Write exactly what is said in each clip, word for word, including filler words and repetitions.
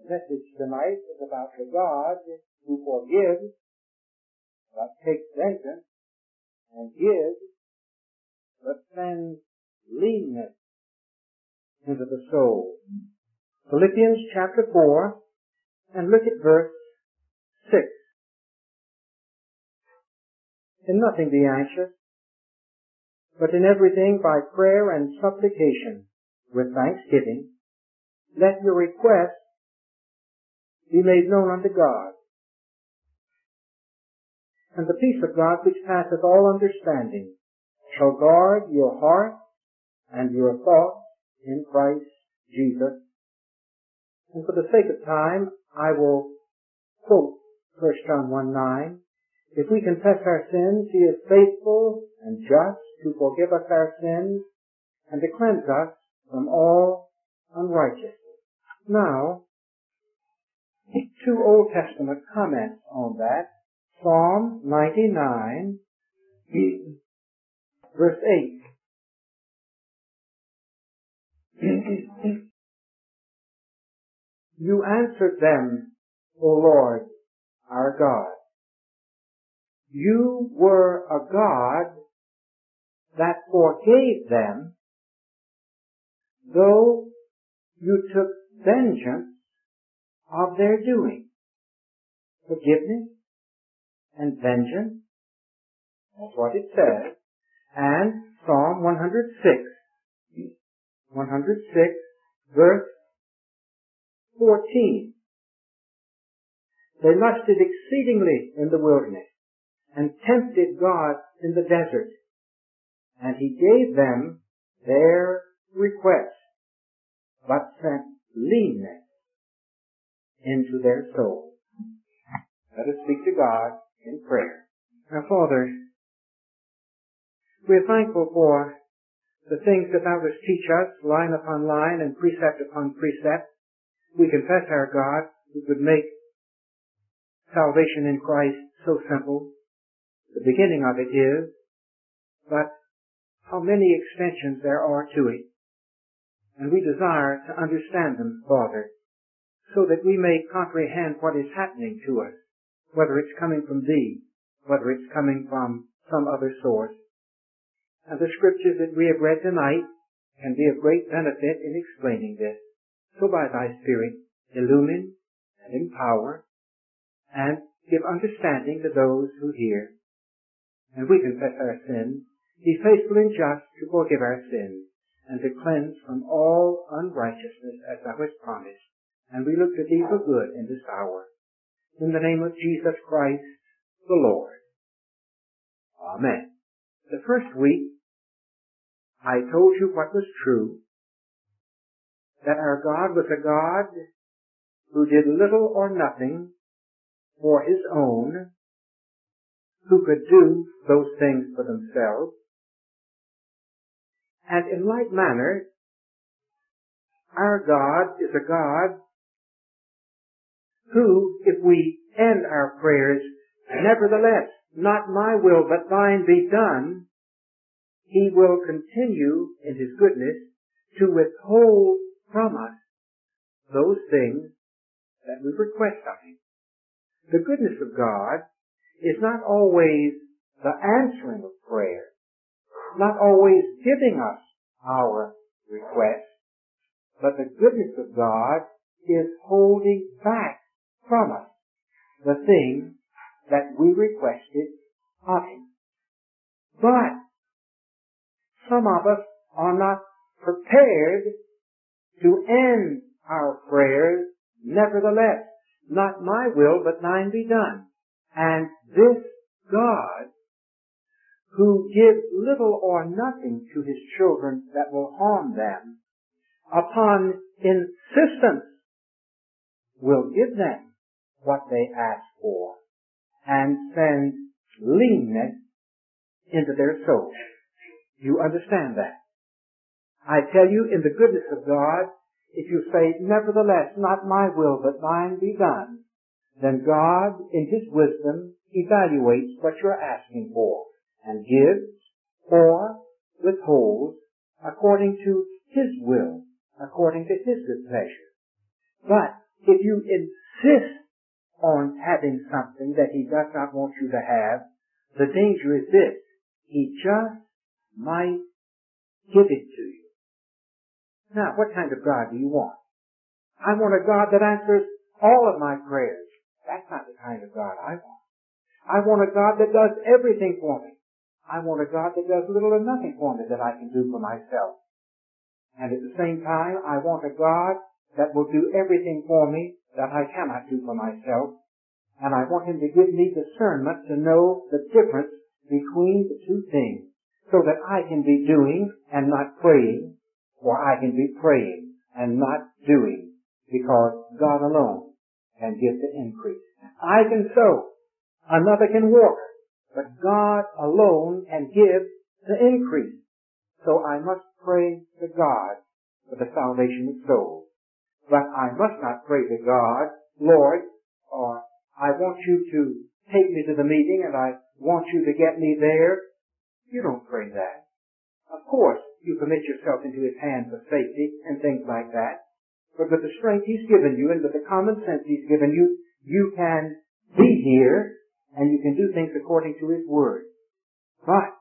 message tonight is about the God who forgives, but takes vengeance, and gives, but sends leanness into the soul. Philippians chapter four, and look at verse six. In nothing be anxious, but in everything by prayer and supplication with thanksgiving, let your requests be made known unto God. And the peace of God which passeth all understanding shall guard your heart and your thoughts in Christ Jesus. And for the sake of time, I will quote First John one nine. If we confess our sins, He is faithful and just to forgive us our sins and to cleanse us from all unrighteousness. Now, two Old Testament comments on that. Psalm ninety-nine, verse eight. You answered them, O Lord, our God. You were a God that forgave them, though you took vengeance of their doing. Forgiveness and vengeance, that's what it says. And Psalm one hundred six, one hundred six, verse fourteen. They lusted exceedingly in the wilderness, and tempted God in the desert, and He gave them their request, but sent leanness into their soul. Let us speak to God in prayer. Our Father, we are thankful for the things that Thou dost teach us, line upon line and precept upon precept. We confess, our God, who could make salvation in Christ so simple. The beginning of it is, but how many extensions there are to it. And we desire to understand them, Father, so that we may comprehend what is happening to us, whether it's coming from Thee, whether it's coming from some other source. And the scriptures that we have read tonight can be of great benefit in explaining this. So by Thy Spirit, illumine and empower and give understanding to those who hear. And we confess our sins. Be faithful and just to forgive our sins and to cleanse from all unrighteousness as Thou hast promised. And we look to Thee for good in this hour. In the name of Jesus Christ, the Lord. Amen. The first week, I told you what was true, that our God was a God who did little or nothing for His own, who could do those things for themselves. And in like manner, our God is a God who, if we end our prayers, nevertheless, not my will but thine be done, He will continue in His goodness to withhold from us those things that we request of Him. The goodness of God is not always the answering of prayer, not always giving us our requests, but the goodness of God is holding back from us the thing that we requested of Him. But some of us are not prepared to end our prayers. Nevertheless, not my will, but thine be done. And this God, who gives little or nothing to His children that will harm them, upon insistence, will give them what they ask for and send leanness into their soul. You understand that? I tell you, in the goodness of God, if you say, nevertheless, not my will, but thine be done, then God, in His wisdom, evaluates what you're asking for and gives or withholds according to His will, according to His good pleasure. But if you insist on having something that he does not want you to have, the danger is this: he just might give it to you. Now, what kind of God do you want? I want a God that answers all of my prayers. That's not the kind of God I want. I want a God that does everything for me. I want a God that does little or nothing for me that I can do for myself. And at the same time, I want a God that will do everything for me that I cannot do for myself. And I want him to give me discernment to know the difference between the two things, so that I can be doing and not praying, or I can be praying and not doing, because God alone can give the increase. I can sow, another can water, but God alone can give the increase. So I must pray to God for the salvation of souls. But I must not pray to God, Lord, or I want you to take me to the meeting and I want you to get me there. You don't pray that. Of course, you commit yourself into his hands for safety and things like that. But with the strength he's given you and with the common sense he's given you, you can be here and you can do things according to his word. But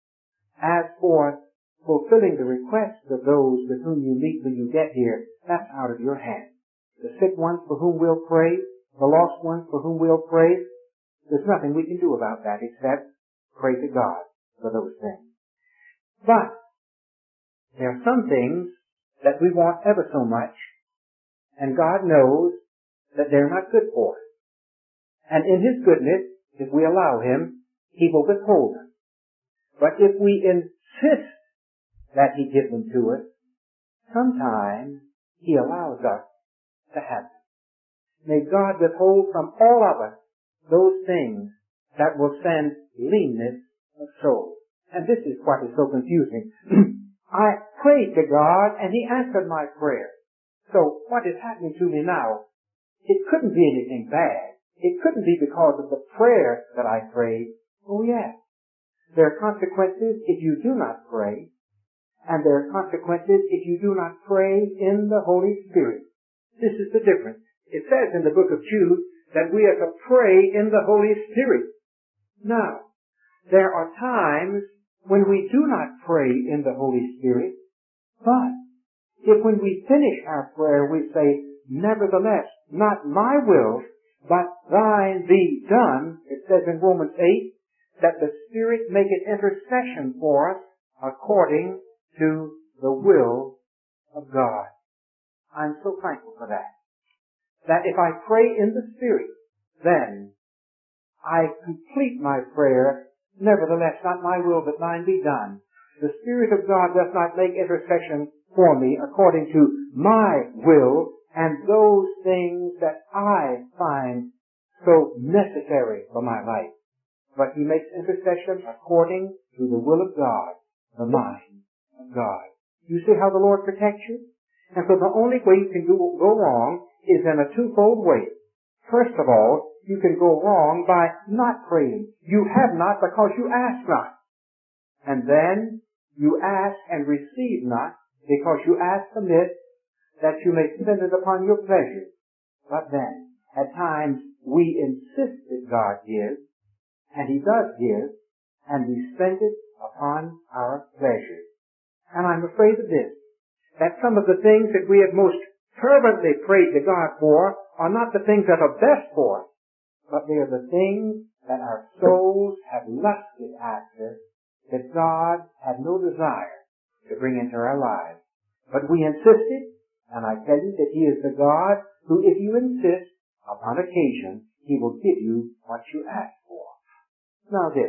as for fulfilling the requests of those with whom you meet when you get here, that's out of your hands. The sick ones for whom we'll pray, the lost ones for whom we'll pray, there's nothing we can do about that except pray to God for those things. But there are some things that we want ever so much, and God knows that they're not good for us. And in his goodness, if we allow him, he will withhold them. But if we insist that he give them to us, sometimes he allows us to have them. May God withhold from all of us those things that will send leanness of soul. And this is what is so confusing. I prayed to God and he answered my prayer. So what is happening to me now? It couldn't be anything bad. It couldn't be because of the prayer that I prayed. Oh yes. There are consequences if you do not pray. And there are consequences if you do not pray in the Holy Spirit. This is the difference. It says in the book of Jude that we are to pray in the Holy Spirit. Now, there are times when we do not pray in the Holy Spirit, but if when we finish our prayer we say, nevertheless, not my will, but thine be done, it says in Romans eight, that the Spirit maketh intercession for us according to the will of God. I'm so thankful for that. That if I pray in the Spirit, then I complete my prayer, nevertheless, not my will, but thine be done. The Spirit of God does not make intercession for me according to my will and those things that I find so necessary for my life. But he makes intercession according to the will of God, the mind of God. You see how the Lord protects you? And so the only way you can do, go wrong is in a twofold way. First of all, you can go wrong by not praying. You have not because you ask not. And then you ask and receive not because you ask amiss that you may spend it upon your pleasure. But then, at times, we insist that God gives, and he does give, and we spend it upon our pleasure. And I'm afraid of this, that some of the things that we have most fervently prayed to God for are not the things that are best for us, but they are the things that our souls have lusted after, that God had no desire to bring into our lives. But we insisted, and I tell you that he is the God who, if you insist, upon occasion, he will give you what you ask for. Now this.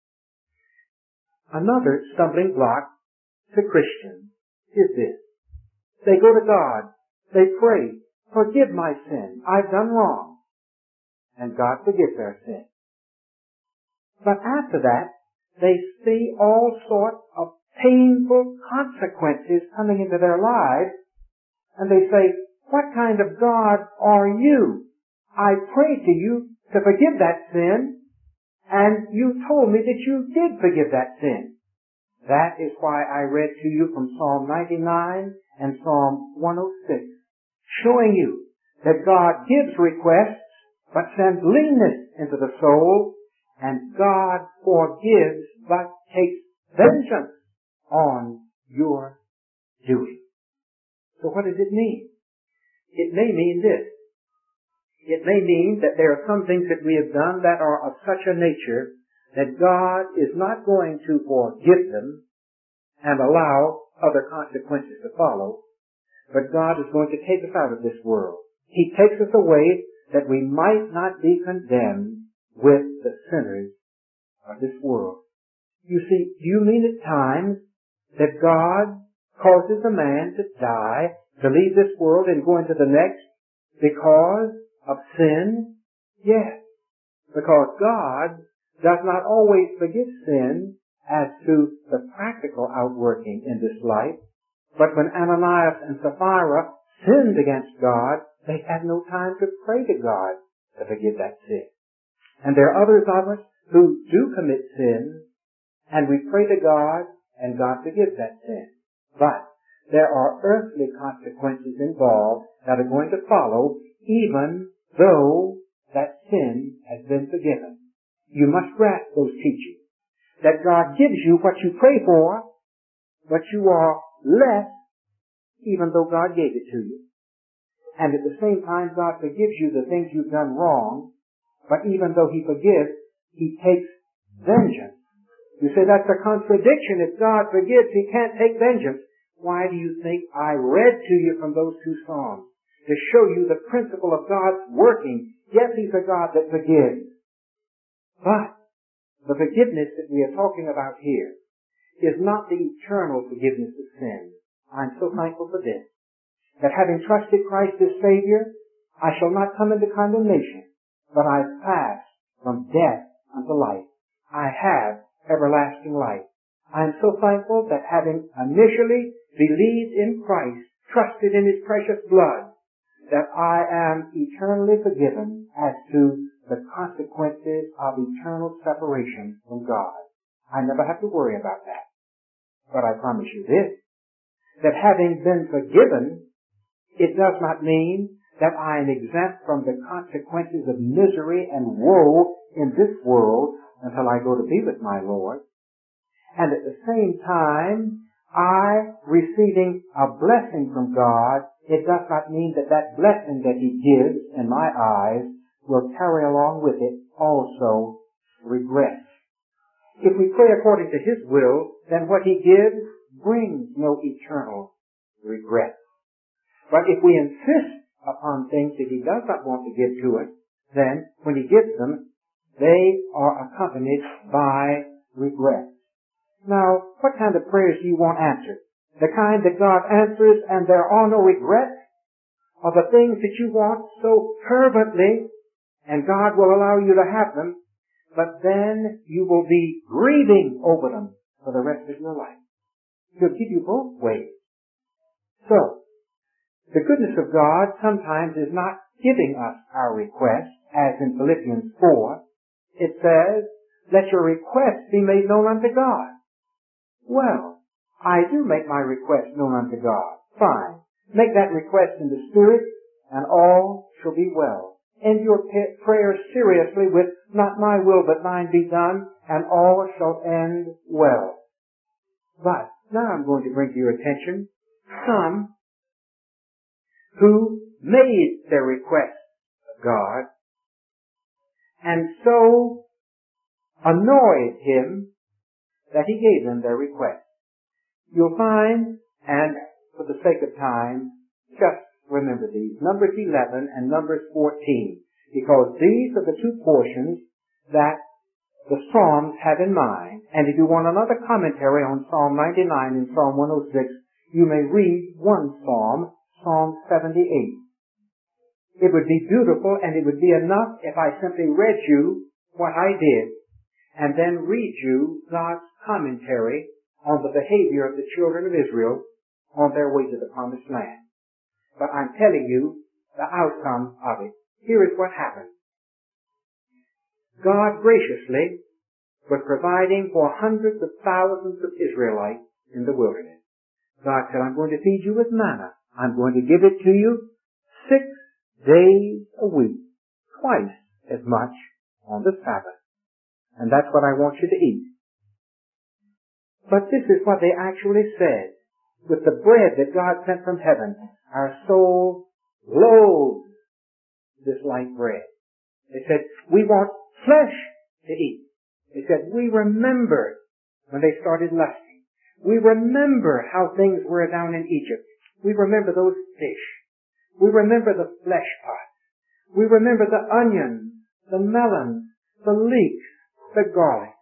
Another stumbling block to Christians is this. They go to God. They pray, forgive my sin. I've done wrong. And God forgives their sin. But after that, they see all sorts of painful consequences coming into their lives, and they say, what kind of God are you? I prayed to you to forgive that sin, and you told me that you did forgive that sin. That is why I read to you from Psalm ninety-nine and Psalm one oh six, showing you that God gives requests, but sends leanness into the soul, and God forgives, but takes vengeance on your doing. So what does it mean? It may mean this. It may mean that there are some things that we have done that are of such a nature that God is not going to forgive them and allow other consequences to follow, but God is going to take us out of this world. He takes us away that we might not be condemned with the sinners of this world. You see, do you mean at times that God causes a man to die, to leave this world and go into the next because of sin? Yes. Because God does not always forgive sin as to the practical outworking in this life. But when Ananias and Sapphira sinned against God, they had no time to pray to God to forgive that sin. And there are others of us who do commit sin, and we pray to God, and God forgives that sin. But there are earthly consequences involved that are going to follow, even though that sin has been forgiven. You must grasp those teachings. That God gives you what you pray for, but you are less even though God gave it to you. And at the same time, God forgives you the things you've done wrong, but even though He forgives, He takes vengeance. You say that's a contradiction. If God forgives, He can't take vengeance. Why do you think I read to you from those two Psalms? To show you the principle of God's working. Yes, He's a God that forgives. But the forgiveness that we are talking about here is not the eternal forgiveness of sin. I'm so thankful for this. That having trusted Christ as Savior, I shall not come into condemnation, but I've passed from death unto life. I have everlasting life. I am so thankful that having initially believed in Christ, trusted in His precious blood, that I am eternally forgiven as to the consequences of eternal separation from God. I never have to worry about that. But I promise you this, that having been forgiven, it does not mean that I am exempt from the consequences of misery and woe in this world until I go to be with my Lord. And at the same time, I, receiving a blessing from God, it does not mean that that blessing that He gives in my eyes will carry along with it also regret. If we pray according to His will, then what He gives brings no eternal regret. But if we insist upon things that He does not want to give to us, then when He gives them, they are accompanied by regret. Now, what kind of prayers do you want answered? The kind that God answers and there are no regrets? Or the things that you want so fervently and God will allow you to have them, but then you will be grieving over them for the rest of your life? He'll give you both ways. So, the goodness of God sometimes is not giving us our requests, as in Philippians four. It says, let your requests be made known unto God. Well, I do make my request known unto God. Fine. Make that request in the Spirit, and all shall be well. End your prayer seriously with, not my will, but thine be done, and all shall end well. But now I'm going to bring to your attention some who made their request of God and so annoyed Him that He gave them their request. You'll find, and for the sake of time, just remember these, Numbers eleven and Numbers fourteen, because these are the two portions that the Psalms have in mind. And if you want another commentary on Psalm ninety-nine and Psalm one oh six, you may read one Psalm, Psalm seventy-eight. It would be beautiful and it would be enough if I simply read you what I did and then read you God's commentary on the behavior of the children of Israel on their way to the promised land. But I'm telling you the outcome of it. Here is what happened. God graciously was providing for hundreds of thousands of Israelites in the wilderness. God said, I'm going to feed you with manna. I'm going to give it to you six days a week, twice as much on the Sabbath. And that's what I want you to eat. But this is what they actually said. With the bread that God sent from heaven, our soul loathes this light bread. They said, we want flesh to eat. They said, we remember when they started lusting. We remember how things were down in Egypt. We remember those fish. We remember the flesh pots. We remember the onions, the melons, the leeks, the garlic.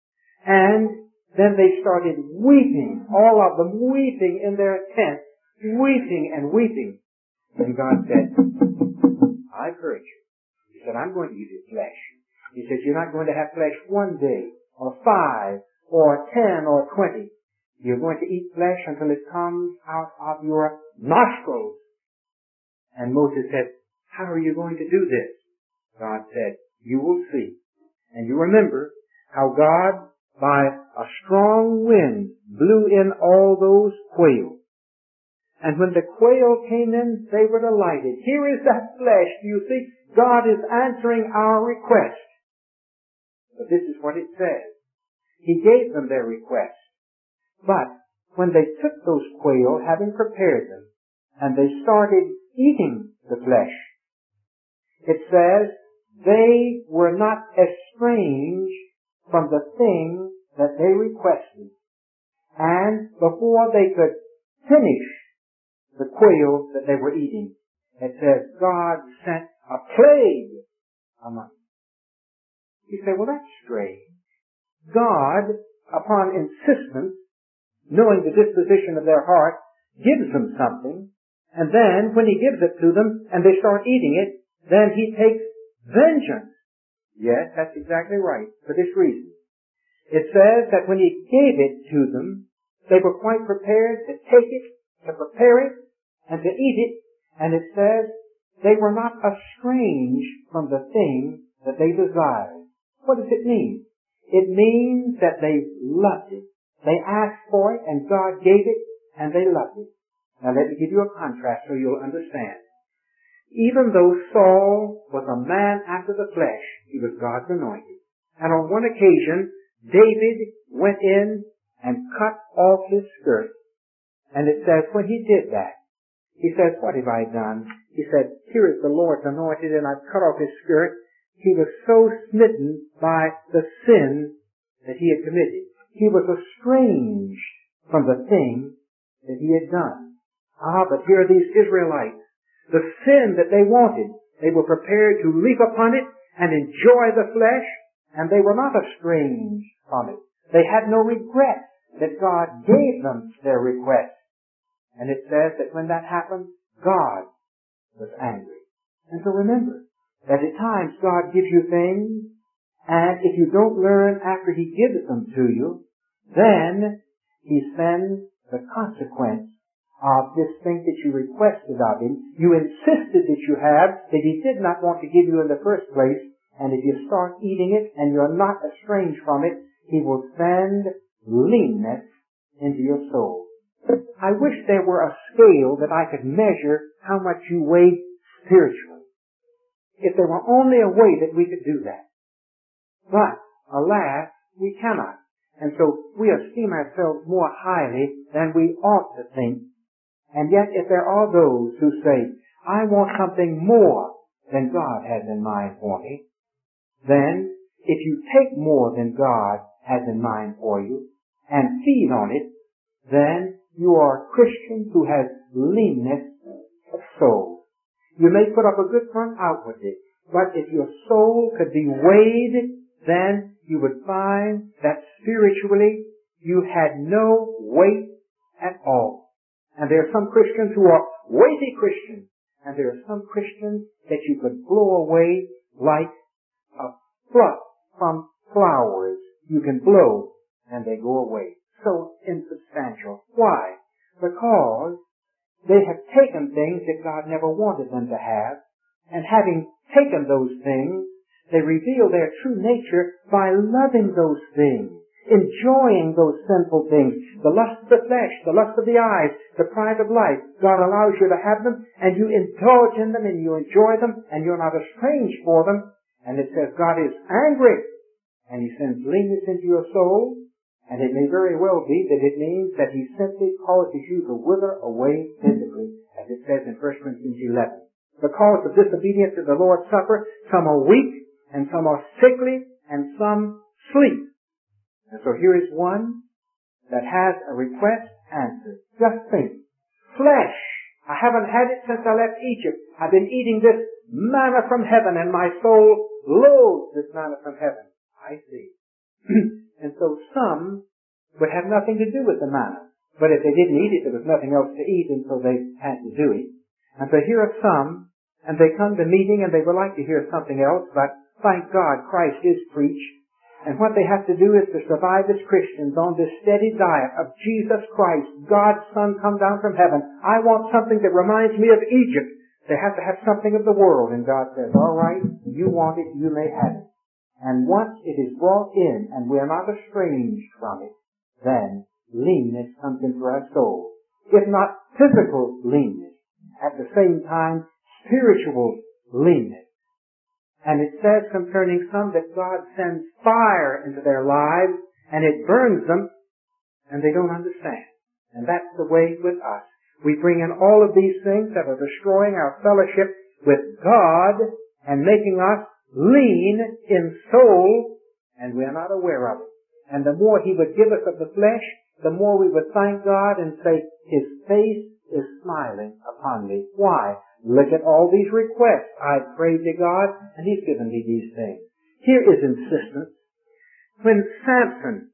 And then they started weeping, all of them weeping in their tents, weeping and weeping. And God said, I've heard you. He said, I'm going to give you flesh. He said, you're not going to have flesh one day, or five, or ten, or twenty. You're going to eat flesh until it comes out of your nostrils. And Moses said, how are you going to do this? God said, you will see. And you remember how God, by a strong wind, blew in all those quail. And when the quail came in, they were delighted. Here is that flesh. Do you see? God is answering our request. But this is what it says. He gave them their request. But when they took those quail, having prepared them, and they started eating the flesh, it says they were not estranged from the thing that they requested. And before they could finish the quail that they were eating, it says God sent a plague among them. You say, well, that's strange. God, upon insistence, knowing the disposition of their heart, gives them something, and then when He gives it to them and they start eating it, then He takes vengeance. Yes, that's exactly right, for this reason. It says that when He gave it to them, they were quite prepared to take it, to prepare it, and to eat it, and it says they were not estranged from the thing that they desired. What does it mean? It means that they loved it. They asked for it, and God gave it, and they loved it. Now let me give you a contrast so you'll understand. Even though Saul was a man after the flesh, he was God's anointed. And on one occasion, David went in and cut off his skirt. And it says, when he did that, he says, what have I done? He said, here is the Lord's anointed, and I've cut off his skirt. He was so smitten by the sin that he had committed. He was estranged from the thing that he had done. Ah, but here are these Israelites. The sin that they wanted, they were prepared to leap upon it and enjoy the flesh, and they were not estranged from it. They had no regret that God gave them their request. And it says that when that happened, God was angry. And so remember that at times God gives you things, and if you don't learn after He gives them to you, then He sends the consequence of this thing that you requested of Him. You insisted that you have, that He did not want to give you in the first place, and if you start eating it and you're not estranged from it, He will send leanness into your soul. I wish there were a scale that I could measure how much you weigh spiritually. If there were only a way that we could do that. But, alas, we cannot. And so we esteem ourselves more highly than we ought to think. And yet if there are those who say, I want something more than God has in mind for me, then if you take more than God has in mind for you and feed on it, then you are a Christian who has leanness of soul. You may put up a good front outwardly, but if your soul could be weighed, then you would find that spiritually you had no weight at all. And there are some Christians who are weighty Christians, and there are some Christians that you could blow away like a fluff from flowers. You can blow, and they go away. So insubstantial. Why? Because they have taken things that God never wanted them to have, and having taken those things, they reveal their true nature by loving those things. enjoying those sinful things, the lust of the flesh, the lust of the eyes, the pride of life. God allows you to have them, and you indulge in them, and you enjoy them, and you're not estranged for them. And it says God is angry, and He sends leanness into your soul, and it may very well be that it means that He simply causes you to wither away physically, as it says in First Corinthians eleven. Because of disobedience to the Lord's Supper, some are weak, and some are sickly, and some sleep. And so here is one that has a request answered. Just think. Flesh. I haven't had it since I left Egypt. I've been eating this manna from heaven, and my soul loathes this manna from heaven. I see. And so some would have nothing to do with the manna. But if they didn't eat it, there was nothing else to eat, and so they had to do it. And so here are some, and they come to meeting, and they would like to hear something else, but thank God, Christ is preached. And what they have to do is to survive as Christians on this steady diet of Jesus Christ, God's Son come down from heaven. I want something that reminds me of Egypt. They have to have something of the world. And God says, all right, you want it, you may have it. And once it is brought in and we are not estranged from it, then leanness comes into our soul. If not physical leanness, at the same time spiritual leanness. And it says concerning some that God sends fire into their lives and it burns them and they don't understand. And that's the way with us. We bring in all of these things that are destroying our fellowship with God and making us lean in soul, and we're not aware of it. And the more He would give us of the flesh, the more we would thank God and say, His face is smiling upon me. Why? Look at all these requests. I prayed to God, and He's given me these things. Here is insistence. When Samson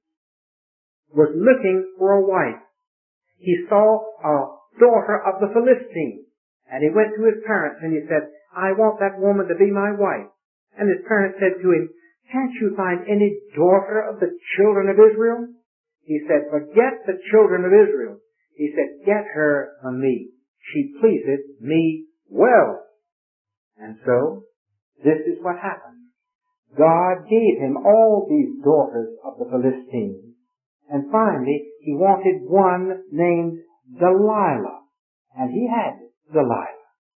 was looking for a wife, he saw a daughter of the Philistines, and he went to his parents and he said, I want that woman to be my wife. And his parents said to him, can't you find any daughter of the children of Israel? He said, forget the children of Israel. He said, get her from me. She pleaseth me well. And so, this is what happened. God gave him all these daughters of the Philistines. And finally, he wanted one named Delilah. And he had Delilah.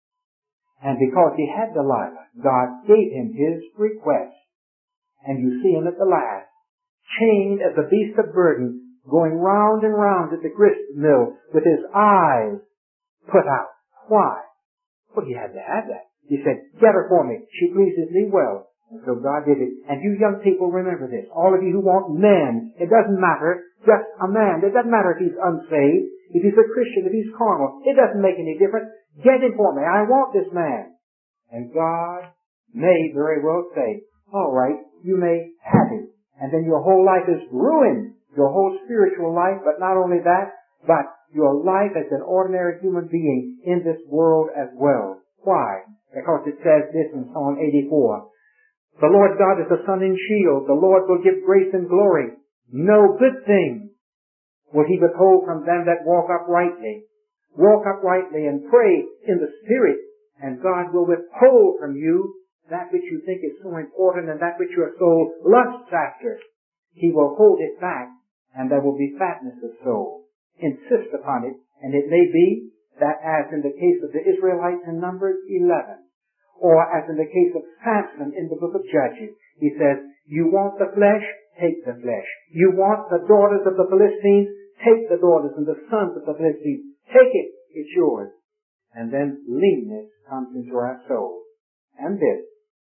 And because he had Delilah, God gave him his request. And you see him at the last, chained as a beast of burden, going round and round at the grist mill with his eyes put out. Why? Well, he had to have that. He said, get her for me. She pleases me well. And so God did it. And you young people, remember this. All of you who want men, it doesn't matter. Just a man. It doesn't matter if he's unsaved, if he's a Christian, if he's carnal. It doesn't make any difference. Get him for me. I want this man. And God may very well say, all right, you may have him. And then your whole life is ruined. Your whole spiritual life, but not only that, but your life as an ordinary human being in this world as well. Why? Because it says this in Psalm eighty-four. The Lord God is a sun and shield. The Lord will give grace and glory. No good thing will He withhold from them that walk uprightly. Walk uprightly and pray in the Spirit, and God will withhold from you that which you think is so important and that which your soul lusts after. He will hold it back, and there will be fatness of soul. Insist upon it, and it may be that as in the case of the Israelites in Numbers eleven, or as in the case of Samson in the book of Judges, he says, you want the flesh? Take the flesh. You want the daughters of the Philistines? Take the daughters and the sons of the Philistines. Take it. It's yours. And then leanness comes into our soul. And this.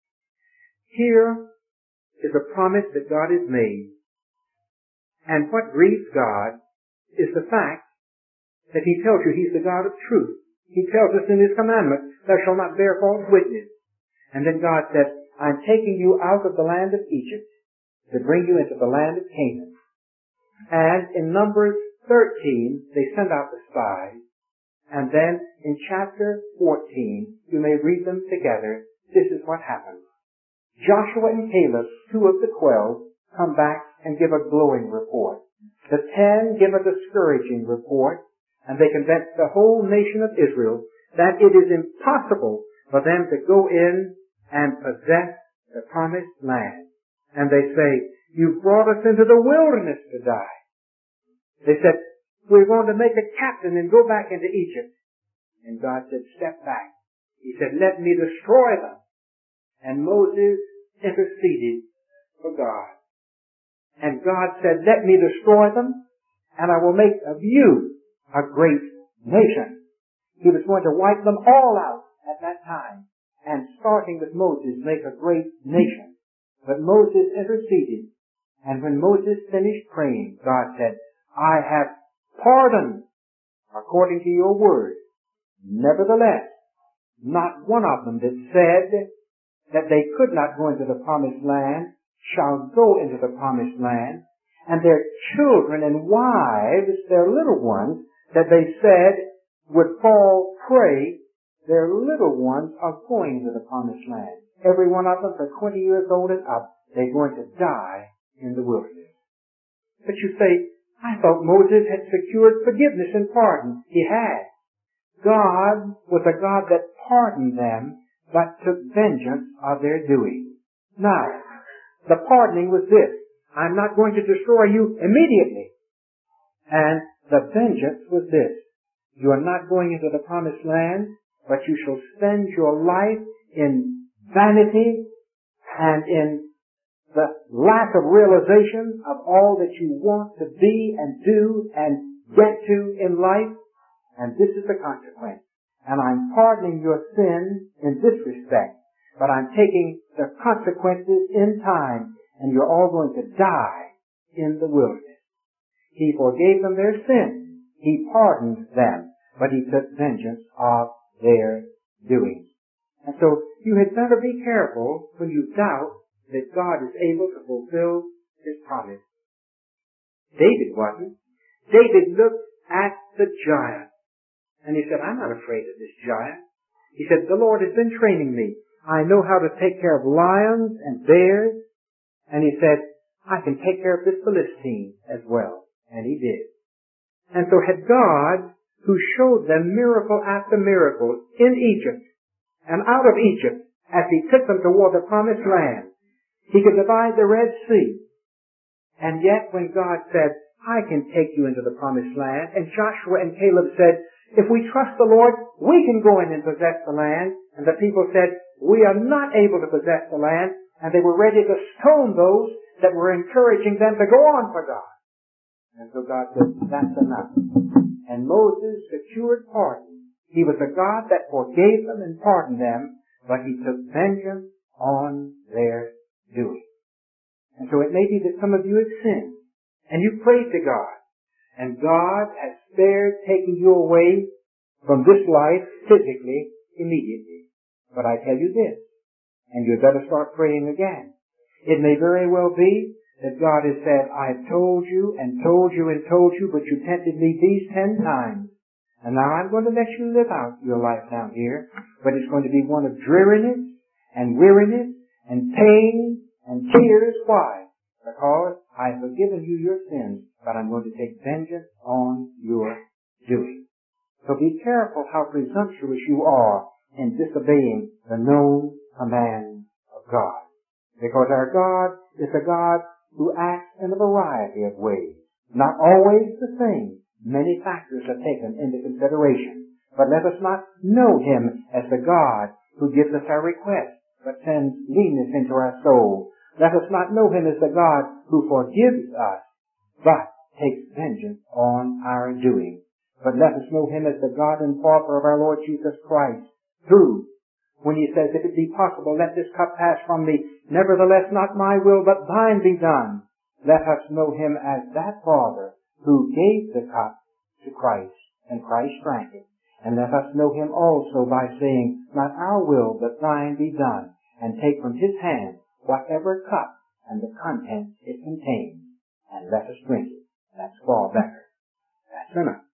Here is a promise that God has made. And what grieves God is the fact that He tells you He's the God of truth. He tells us in His commandment, thou shalt not bear false witness. And then God says, I'm taking you out of the land of Egypt to bring you into the land of Canaan. And in Numbers thirteen, they send out the spies. And then in chapter fourteen, you may read them together. This is what happens. Joshua and Caleb, two of the twelve, come back and give a glowing report. The ten give a discouraging report, and they convince the whole nation of Israel that it is impossible for them to go in and possess the promised land. And they say, You've brought us into the wilderness to die. They said, we're going to make a captain and go back into Egypt. And God said, step back. He said, let me destroy them. And Moses interceded for God. And God said, let me destroy them, and I will make of you a great nation. He was going to wipe them all out at that time, and starting with Moses, make a great nation. But Moses interceded, and when Moses finished praying, God said, I have pardoned according to your word. Nevertheless, not one of them that said that they could not go into the promised land shall go into the promised land, and their children and wives, their little ones, that they said would fall prey, their little ones are going into the promised land. Every one of them for twenty years old and up, they're going to die in the wilderness. But you say, I thought Moses had secured forgiveness and pardon. He had. God was a God that pardoned them, but took vengeance of their doing. Now, the pardoning was this: I'm not going to destroy you immediately. And the vengeance was this: you are not going into the promised land, but you shall spend your life in vanity and in the lack of realization of all that you want to be and do and get to in life. And this is the consequence. And I'm pardoning your sin in this respect, but I'm taking the consequences in time, and you're all going to die in the wilderness. He forgave them their sin. He pardoned them, but he took vengeance of their doing. And so you had better be careful when you doubt that God is able to fulfill his promise. David wasn't. David looked at the giant, and he said, I'm not afraid of this giant. He said, the Lord has been training me. I know how to take care of lions and bears. And he said, I can take care of this Philistine as well. And he did. And so had God, who showed them miracle after miracle in Egypt and out of Egypt as he took them toward the promised land, he could divide the Red Sea. And yet when God said, I can take you into the promised land, and Joshua and Caleb said, if we trust the Lord, we can go in and possess the land. And the people said, we are not able to possess the land. And they were ready to stone those that were encouraging them to go on for God. And so God said, that's enough. And Moses secured pardon. He was a God that forgave them and pardoned them, but he took vengeance on their doing. And so it may be that some of you have sinned, and you prayed to God, and God has spared taking you away from this life physically immediately. But I tell you this, and you better start praying again. It may very well be that God has said, I've told you and told you and told you, but you tempted me these ten times. And now I'm going to let you live out your life down here, but it's going to be one of dreariness and weariness and pain and tears. Why? Because I've forgiven you your sins, but I'm going to take vengeance on your doing. So be careful how presumptuous you are in disobeying the known commands of God. Because our God is a God who acts in a variety of ways. Not always the same. Many factors are taken into consideration. But let us not know him as the God who gives us our requests, but sends leanness into our soul. Let us not know him as the God who forgives us, but takes vengeance on our doing. But let us know him as the God and Father of our Lord Jesus Christ, who, when he says, if it be possible, let this cup pass from me, nevertheless not my will, but thine be done. Let us know him as that Father who gave the cup to Christ, and Christ drank it. And let us know him also by saying, not our will, but thine be done, and take from his hand whatever cup and the contents it contains, and let us drink it. That's far better. That's enough.